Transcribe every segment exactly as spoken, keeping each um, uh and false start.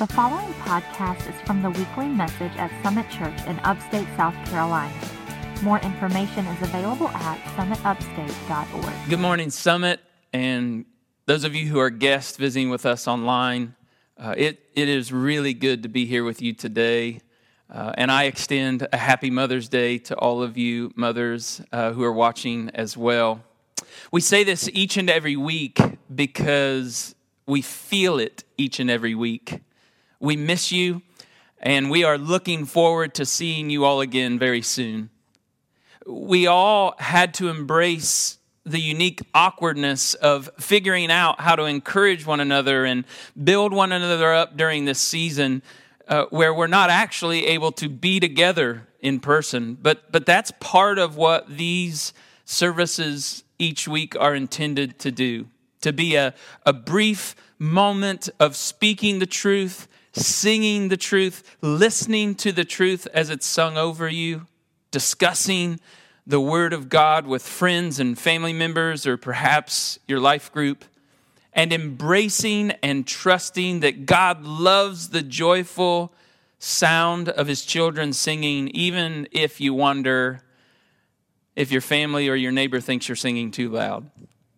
The following podcast is from the weekly message at Summit Church in upstate South Carolina. More information is available at summit upstate dot org. Good morning, Summit, and those of you who are guests visiting with us online. Uh, it it is really good to be here with you today, uh, and I extend a happy Mother's Day to all of you mothers uh, who are watching as well. We say this each and every week because we feel it each and every week. We miss you, and we are looking forward to seeing you all again very soon. We all had to embrace the unique awkwardness of figuring out how to encourage one another and build one another up during this season uh, where we're not actually able to be together in person. But, but that's part of what these services each week are intended to do, to be a, a brief moment of speaking the truth, singing the truth, listening to the truth as it's sung over you, discussing the Word of God with friends and family members or perhaps your life group, and embracing and trusting that God loves the joyful sound of His children singing, even if you wonder if your family or your neighbor thinks you're singing too loud.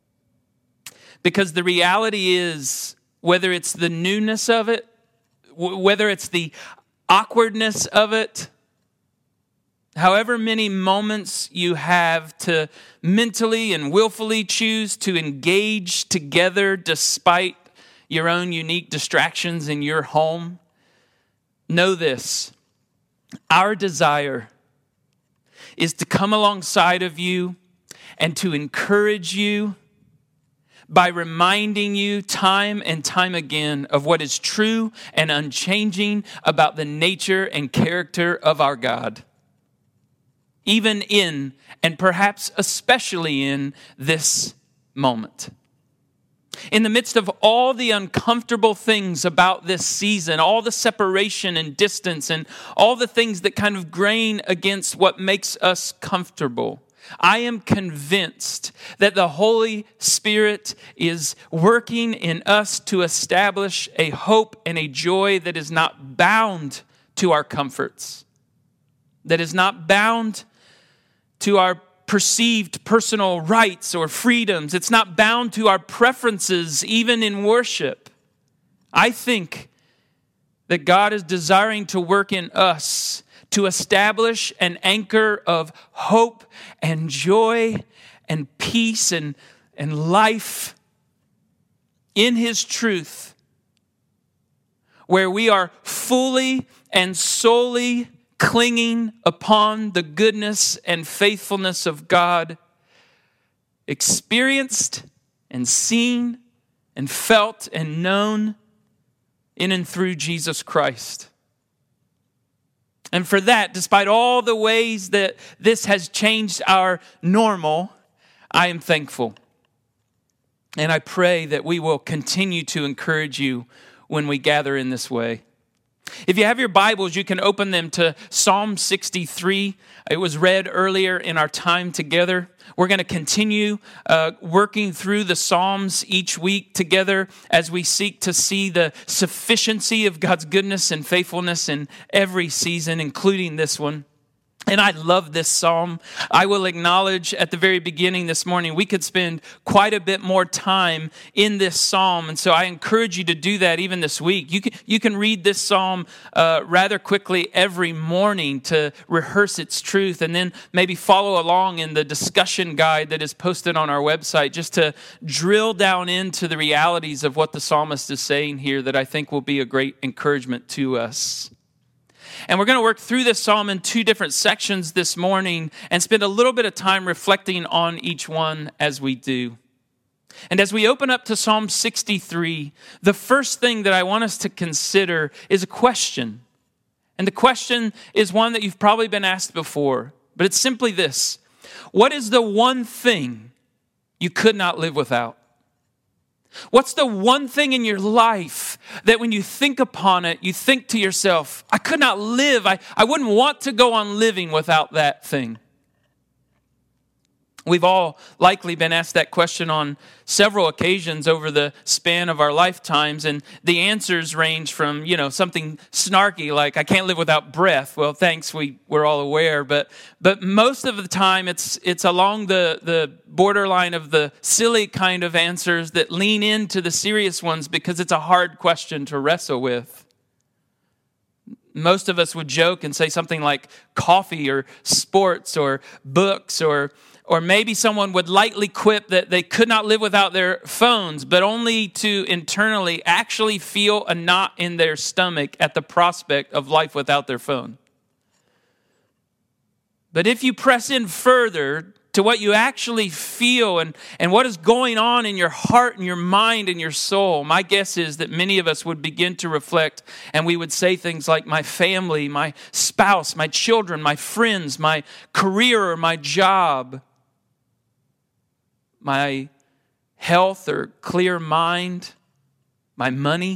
Because the reality is, whether it's the newness of it, whether it's the awkwardness of it, however many moments you have to mentally and willfully choose to engage together despite your own unique distractions in your home, know this: our desire is to come alongside of you and to encourage you by reminding you time and time again of what is true and unchanging about the nature and character of our God, even in, and perhaps especially in, this moment. In the midst of all the uncomfortable things about this season, all the separation and distance and all the things that kind of grain against what makes us comfortable, I am convinced that the Holy Spirit is working in us to establish a hope and a joy that is not bound to our comforts, that is not bound to our perceived personal rights or freedoms. It's not bound to our preferences, even in worship. I think that God is desiring to work in us to establish an anchor of hope and joy and peace and, and life in His truth, where we are fully and solely clinging upon the goodness and faithfulness of God, experienced and seen and felt and known in and through Jesus Christ. And for that, despite all the ways that this has changed our normal, I am thankful. And I pray that we will continue to encourage you when we gather in this way. If you have your Bibles, you can open them to Psalm sixty-three. It was read earlier in our time together. We're going to continue uh, working through the Psalms each week together as we seek to see the sufficiency of God's goodness and faithfulness in every season, including this one. And I love this psalm. I will acknowledge at the very beginning this morning, we could spend quite a bit more time in this psalm. And so I encourage you to do that even this week. You can, you can read this psalm uh, rather quickly every morning to rehearse its truth, and then maybe follow along in the discussion guide that is posted on our website just to drill down into the realities of what the psalmist is saying here that I think will be a great encouragement to us. And we're going to work through this psalm in two different sections this morning and spend a little bit of time reflecting on each one as we do. And as we open up to Psalm sixty-three, the first thing that I want us to consider is a question. And the question is one that you've probably been asked before, but it's simply this: what is the one thing you could not live without? What's the one thing in your life that when you think upon it, you think to yourself, I could not live, I, I wouldn't want to go on living without that thing? We've all likely been asked that question on several occasions over the span of our lifetimes, and the answers range from, you know, something snarky like, I can't live without breath. Well, thanks, we, we're all aware, but but most of the time it's it's along the, the borderline of the silly kind of answers that lean into the serious ones because it's a hard question to wrestle with. Most of us would joke and say something like coffee or sports or books, or Or maybe someone would lightly quip that they could not live without their phones, but only to internally actually feel a knot in their stomach at the prospect of life without their phone. But if you press in further to what you actually feel and, and what is going on in your heart and your mind and your soul, my guess is that many of us would begin to reflect, and we would say things like my family, my spouse, my children, my friends, my career or my job, my health or clear mind, my money.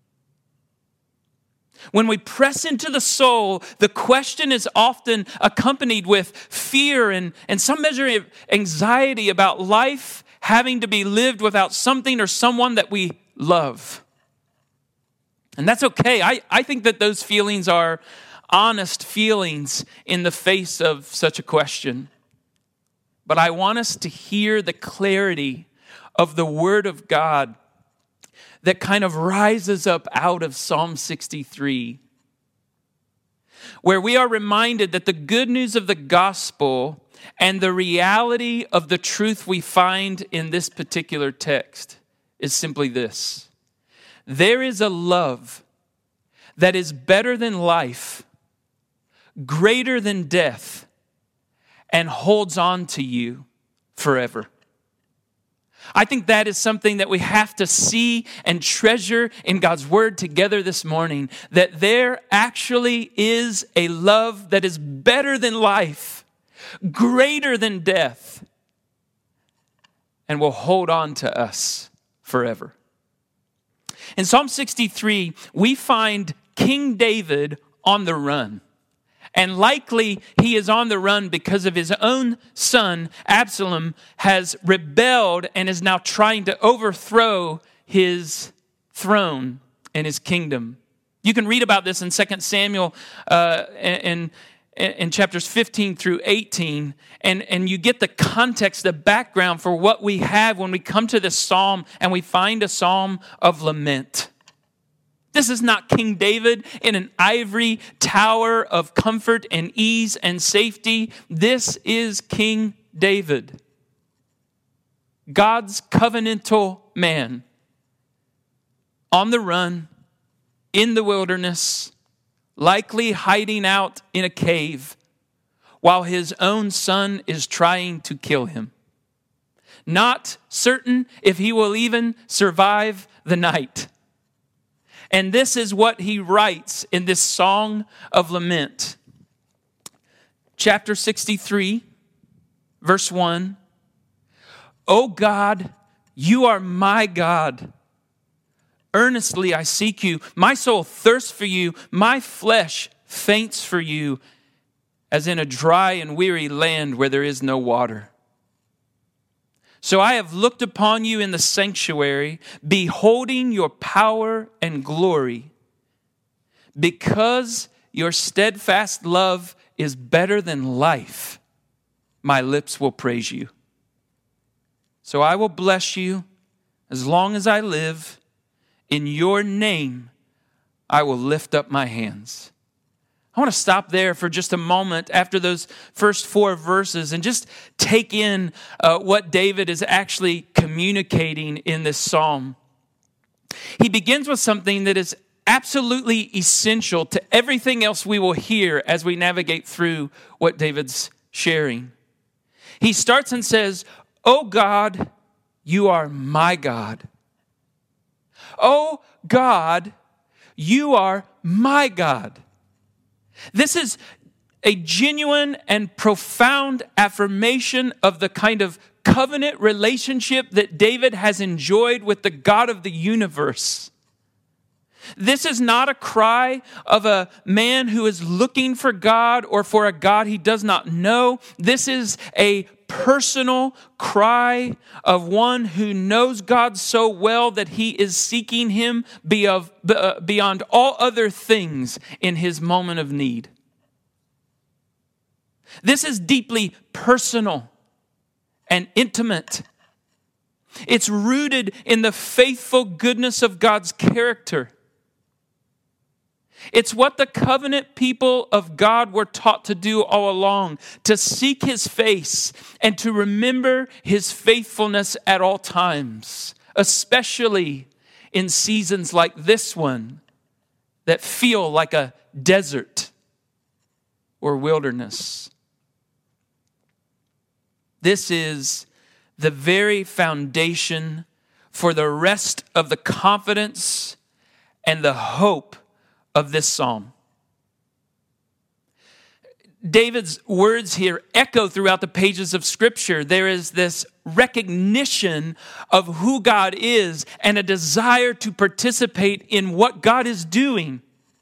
When we press into the soul, the question is often accompanied with fear and, and some measure of anxiety about life having to be lived without something or someone that we love. And that's okay. I, I think that those feelings are honest feelings in the face of such a question. But I want us to hear the clarity of the Word of God that kind of rises up out of Psalm sixty-three, where we are reminded that the good news of the gospel and the reality of the truth we find in this particular text is simply this: there is a love that is better than life, greater than death, and holds on to you forever. I think that is something that we have to see and treasure in God's Word together this morning, that there actually is a love that is better than life, greater than death, and will hold on to us forever. In Psalm sixty-three, we find King David on the run. And likely he is on the run because of his own son, Absalom, has rebelled and is now trying to overthrow his throne and his kingdom. You can read about this in Second Samuel uh, in, in chapters fifteen through eighteen, and, and you get the context, the background for what we have when we come to this psalm and we find a psalm of lament. This is not King David in an ivory tower of comfort and ease and safety. This is King David, God's covenantal man, on the run, in the wilderness, likely hiding out in a cave, while his own son is trying to kill him. Not certain if he will even survive the night. And this is what he writes in this song of lament. Chapter sixty-three, verse one. O God, you are my God. Earnestly I seek you. My soul thirsts for you. My flesh faints for you, as in a dry and weary land where there is no water. So I have looked upon you in the sanctuary, beholding your power and glory. Because your steadfast love is better than life, my lips will praise you. So I will bless you as long as I live. In your name, I will lift up my hands. I want to stop there for just a moment after those first four verses and just take in uh, what David is actually communicating in this psalm. He begins with something that is absolutely essential to everything else we will hear as we navigate through what David's sharing. He starts and says, "O God, you are my God. O God, you are my God." This is a genuine and profound affirmation of the kind of covenant relationship that David has enjoyed with the God of the universe. This is not a cry of a man who is looking for God or for a God he does not know. This is a personal cry of one who knows God so well that he is seeking him beyond all other things in his moment of need. This is deeply personal and intimate. It's rooted in the faithful goodness of God's character. It's what the covenant people of God were taught to do all along, to seek his face and to remember his faithfulness at all times, especially in seasons like this one that feel like a desert or wilderness. This is the very foundation for the rest of the confidence and the hope of this psalm. David's words here echo throughout the pages of Scripture. There is this recognition of who God is and a desire to participate in what God is doing.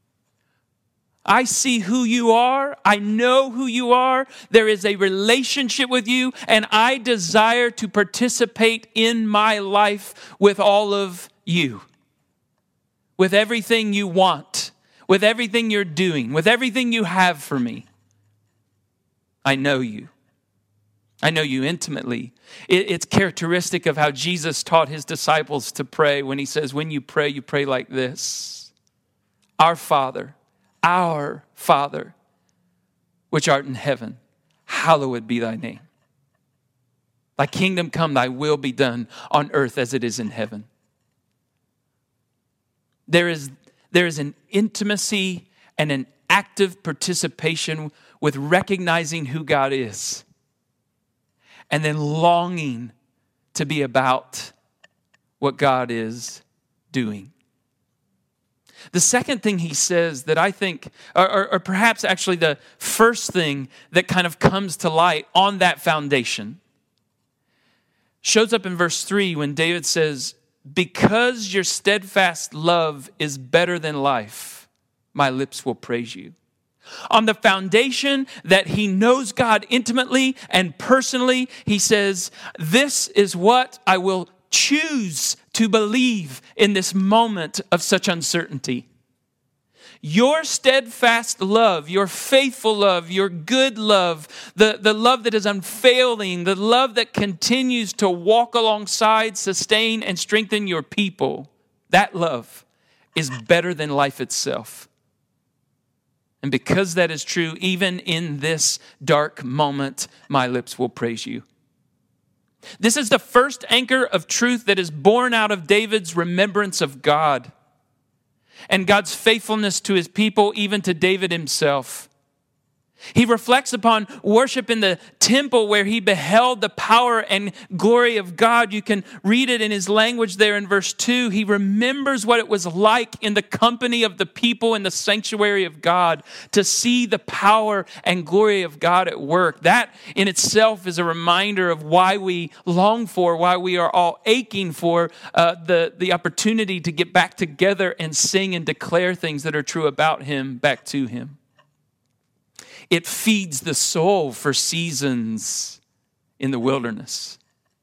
I see who you are. I know who you are. There is a relationship with you, and I desire to participate in my life with all of you, with everything you want, with everything you're doing, with everything you have for me. I know you. I know you intimately. It's characteristic of how Jesus taught his disciples to pray when he says, when you pray, you pray like this. Our Father, our Father, which art in heaven, hallowed be thy name. Thy kingdom come, thy will be done on earth as it is in heaven. There is, there is an intimacy and an active participation with recognizing who God is and then longing to be about what God is doing. The second thing he says that I think, or, or, or perhaps actually the first thing that kind of comes to light on that foundation, shows up in verse three when David says, because your steadfast love is better than life, my lips will praise you. On the foundation that he knows God intimately and personally, he says, this is what I will choose to believe in this moment of such uncertainty. Your steadfast love, your faithful love, your good love, the, the love that is unfailing, the love that continues to walk alongside, sustain, and strengthen your people, that love is better than life itself. And because that is true, even in this dark moment, my lips will praise you. This is the first anchor of truth that is born out of David's remembrance of God and God's faithfulness to his people, even to David himself. He reflects upon worship in the temple where he beheld the power and glory of God. You can read it in his language there in verse two. He remembers what it was like in the company of the people in the sanctuary of God to see the power and glory of God at work. That in itself is a reminder of why we long for, why we are all aching for uh, the, the opportunity to get back together and sing and declare things that are true about him back to him. It feeds the soul for seasons in the wilderness.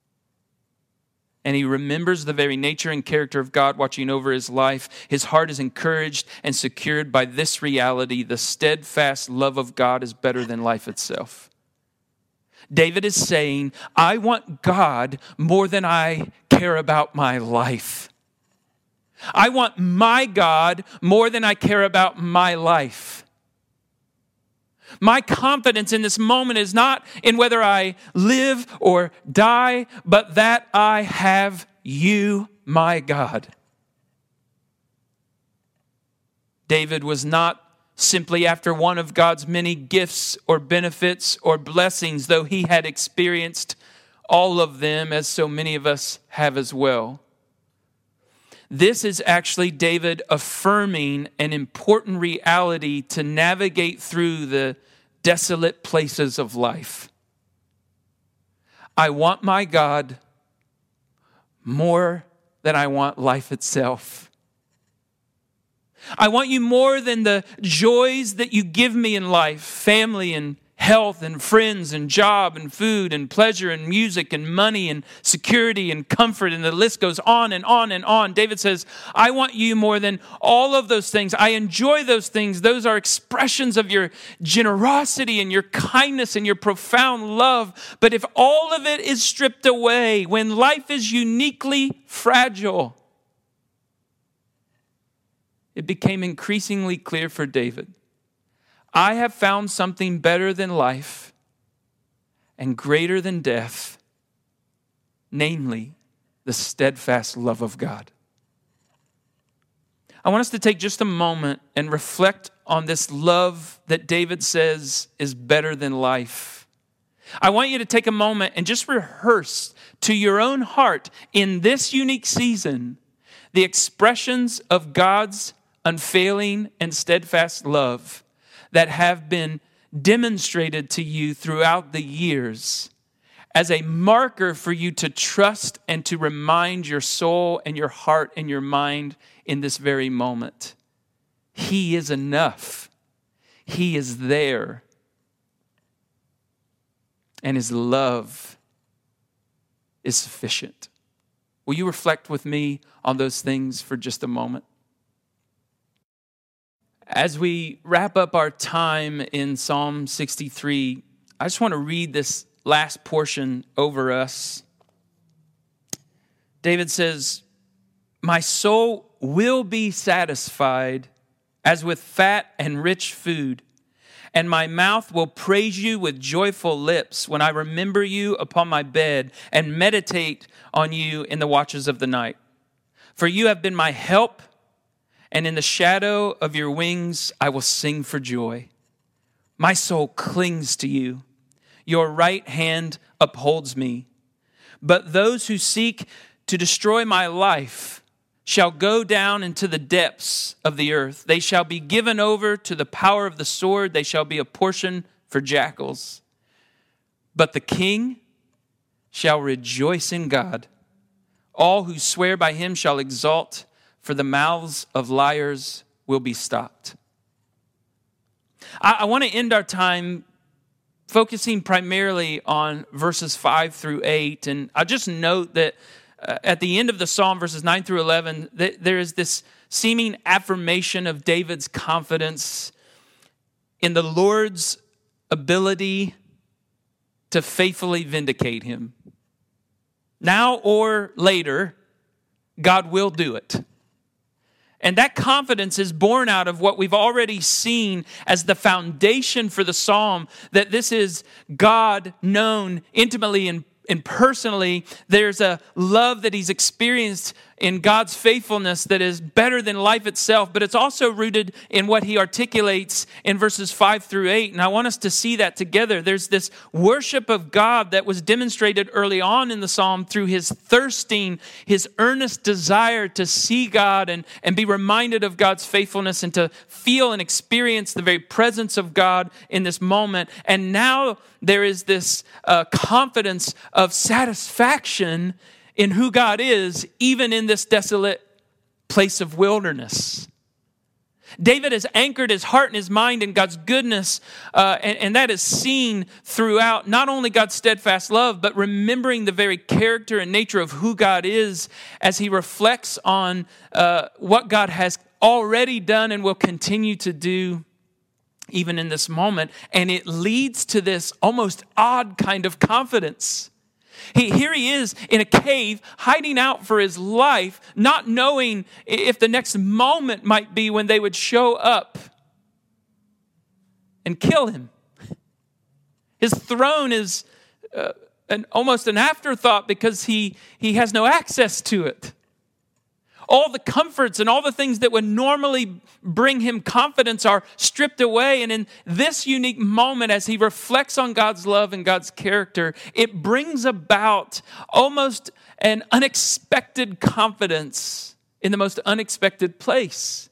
And he remembers the very nature and character of God watching over his life. His heart is encouraged and secured by this reality: the steadfast love of God is better than life itself. David is saying, I want God more than I care about my life. I want my God more than I care about my life. My confidence in this moment is not in whether I live or die, but that I have you, my God. David was not simply after one of God's many gifts or benefits or blessings, though he had experienced all of them, as so many of us have as well. This is actually David affirming an important reality to navigate through the desolate places of life. I want my God more than I want life itself. I want you more than the joys that you give me in life, family and health and friends and job and food and pleasure and music and money and security and comfort, and the list goes on and on and on. David says, I want you more than all of those things. I enjoy those things. Those are expressions of your generosity and your kindness and your profound love. But if all of it is stripped away, when life is uniquely fragile, it became increasingly clear for David, I have found something better than life and greater than death, namely the steadfast love of God. I want us to take just a moment and reflect on this love that David says is better than life. I want you to take a moment and just rehearse to your own heart in this unique season the expressions of God's unfailing and steadfast love that have been demonstrated to you throughout the years as a marker for you to trust and to remind your soul and your heart and your mind in this very moment. He is enough. He is there. And his love is sufficient. Will you reflect with me on those things for just a moment? As we wrap up our time in Psalm sixty-three, I just want to read this last portion over us. David says, my soul will be satisfied as with fat and rich food, and my mouth will praise you with joyful lips when I remember you upon my bed and meditate on you in the watches of the night. For you have been my help, and in the shadow of your wings, I will sing for joy. My soul clings to you. Your right hand upholds me. But those who seek to destroy my life shall go down into the depths of the earth. They shall be given over to the power of the sword. They shall be a portion for jackals. But the king shall rejoice in God. All who swear by him shall exalt, for the mouths of liars will be stopped. I, I want to end our time focusing primarily on verses five through eight. And I'll just note that uh, at the end of the psalm, verses nine through eleven, th- there is this seeming affirmation of David's confidence in the Lord's ability to faithfully vindicate him. Now or later, God will do it. And that confidence is born out of what we've already seen as the foundation for the psalm, that this is God known intimately and, and personally. There's a love that he's experienced in God's faithfulness that is better than life itself, but it's also rooted in what he articulates in verses five through eight. And I want us to see that together. There's this worship of God that was demonstrated early on in the psalm through his thirsting, his earnest desire to see God and, and be reminded of God's faithfulness and to feel and experience the very presence of God in this moment. And now there is this uh, confidence of satisfaction in who God is, even in this desolate place of wilderness. David has anchored his heart and his mind in God's goodness, uh, and, and that is seen throughout not only God's steadfast love, but remembering the very character and nature of who God is as he reflects on uh, what God has already done and will continue to do even in this moment. And it leads to this almost odd kind of confidence. He, here he is in a cave, hiding out for his life, not knowing if the next moment might be when they would show up and kill him. His throne is uh, an, almost an afterthought because he, he has no access to it. All the comforts and all the things that would normally bring him confidence are stripped away. And in this unique moment, as he reflects on God's love and God's character, it brings about almost an unexpected confidence in the most unexpected place.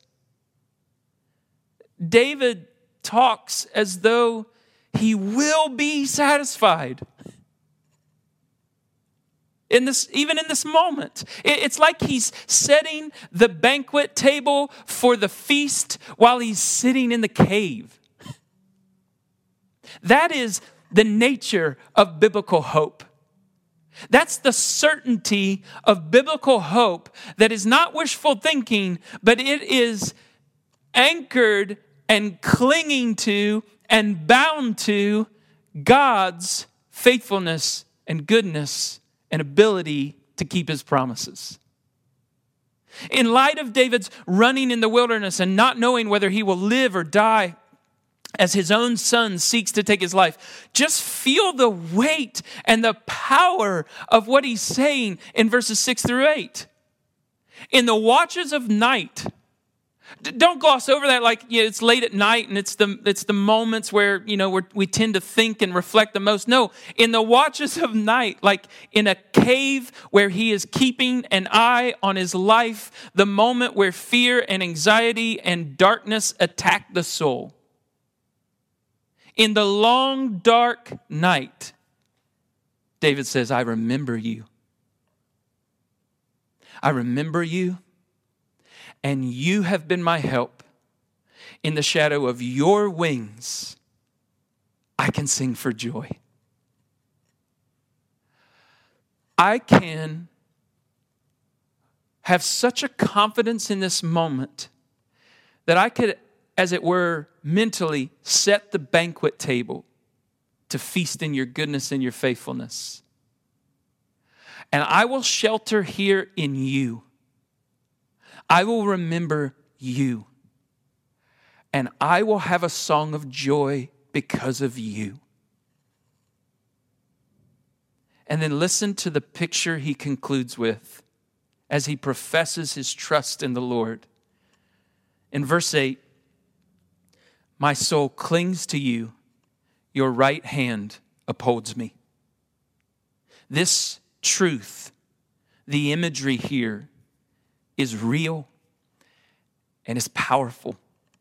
David talks as though he will be satisfied. In this, even in this moment, it's like he's setting the banquet table for the feast while he's sitting in the cave. That is the nature of biblical hope. That's the certainty of biblical hope that is not wishful thinking, but it is anchored and clinging to and bound to God's faithfulness and goodness and ability to keep his promises. In light of David's running in the wilderness and not knowing whether he will live or die as his own son seeks to take his life, just feel the weight and the power of what he's saying in verses six through eight. In the watches of night, don't gloss over that like yeah, it's late at night and it's the it's the moments where you know we're, we tend to think and reflect the most. No, in the watches of night, like in a cave where he is keeping an eye on his life, the moment where fear and anxiety and darkness attack the soul. In the long dark night, David says, "I remember you. I remember you. And you have been my help. In the shadow of your wings, I can sing for joy." I can have such a confidence in this moment that I could, as it were, mentally set the banquet table to feast in your goodness and your faithfulness. And I will shelter here in you. I will remember you, and I will have a song of joy because of you. And then listen to the picture he concludes with as he professes his trust in the Lord. In verse eight, "My soul clings to you, your right hand upholds me." This truth, the imagery here, is real and is powerful.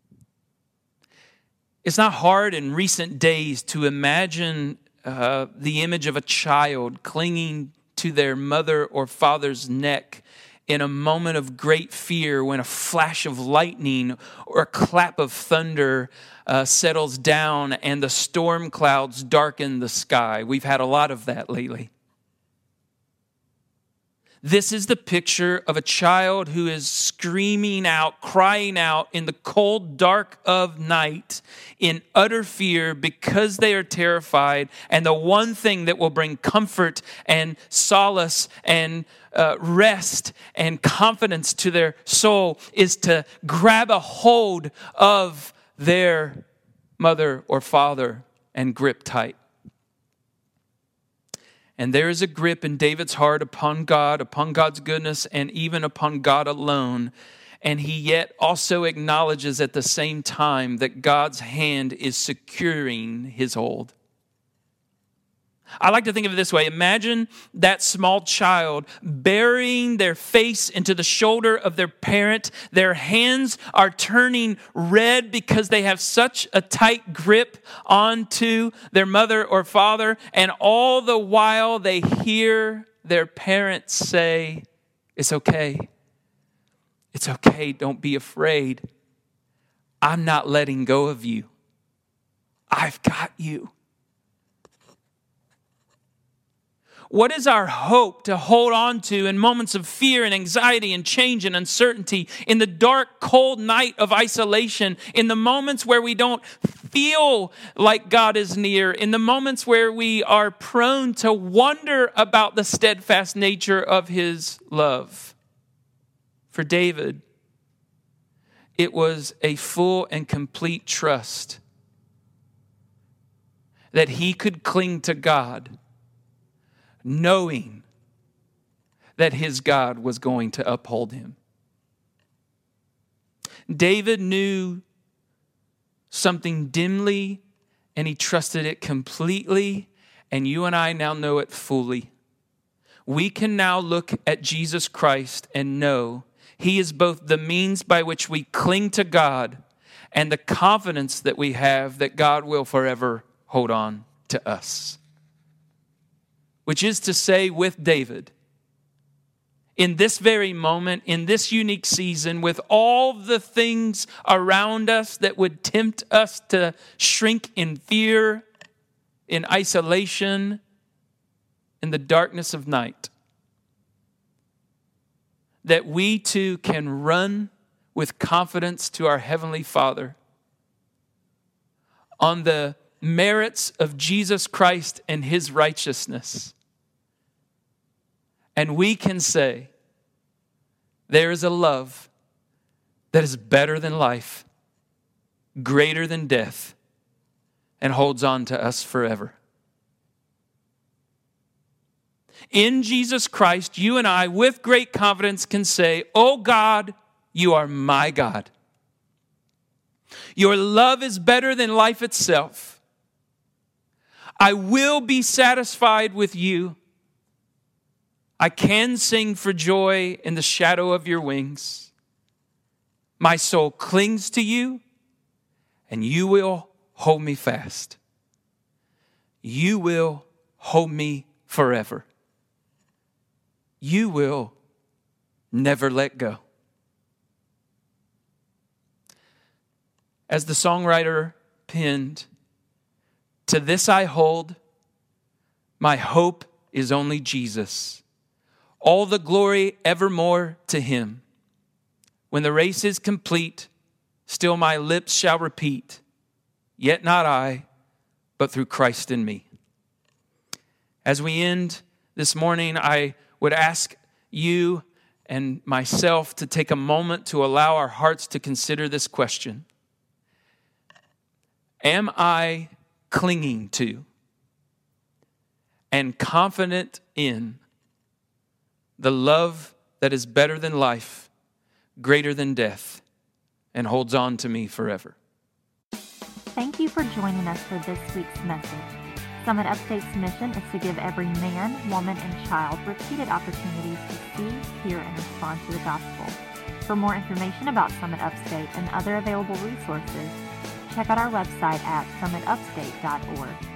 It's not hard in recent days to imagine uh, the image of a child clinging to their mother or father's neck in a moment of great fear when a flash of lightning or a clap of thunder uh, settles down and the storm clouds darken the sky. We've had a lot of that lately. This is the picture of a child who is screaming out, crying out in the cold dark of night in utter fear because they are terrified. And the one thing that will bring comfort and solace and uh, rest and confidence to their soul is to grab a hold of their mother or father and grip tight. And there is a grip in David's heart upon God, upon God's goodness, and even upon God alone. And he yet also acknowledges at the same time that God's hand is securing his hold. I like to think of it this way. Imagine that small child burying their face into the shoulder of their parent. Their hands are turning red because they have such a tight grip onto their mother or father. And all the while they hear their parents say, "It's okay. It's okay. Don't be afraid. I'm not letting go of you. I've got you." What is our hope to hold on to in moments of fear and anxiety and change and uncertainty, in the dark, cold night of isolation, in the moments where we don't feel like God is near, in the moments where we are prone to wonder about the steadfast nature of his love? For David, it was a full and complete trust that he could cling to God, knowing that his God was going to uphold him. David knew something dimly, and he trusted it completely, and you and I now know it fully. We can now look at Jesus Christ and know he is both the means by which we cling to God and the confidence that we have that God will forever hold on to us. Which is to say, with David, in this very moment, in this unique season, with all the things around us that would tempt us to shrink in fear, in isolation, in the darkness of night, that we too can run with confidence to our Heavenly Father on the merits of Jesus Christ and His righteousness. And we can say, there is a love that is better than life, greater than death, and holds on to us forever. In Jesus Christ, you and I, with great confidence, can say, "Oh God, you are my God. Your love is better than life itself. I will be satisfied with you. I can sing for joy in the shadow of your wings. My soul clings to you, and you will hold me fast. You will hold me forever. You will never let go." As the songwriter penned, "To this I hold, my hope is only Jesus. All the glory evermore to Him. When the race is complete, still my lips shall repeat, yet not I, but through Christ in me." As we end this morning, I would ask you and myself to take a moment to allow our hearts to consider this question. Am I clinging to and confident in the love that is better than life, greater than death, and holds on to me forever? Thank you for joining us for this week's message. Summit Upstate's mission is to give every man, woman, and child repeated opportunities to see, hear, and respond to the gospel. For more information about Summit Upstate and other available resources, check out our website at summit upstate dot org.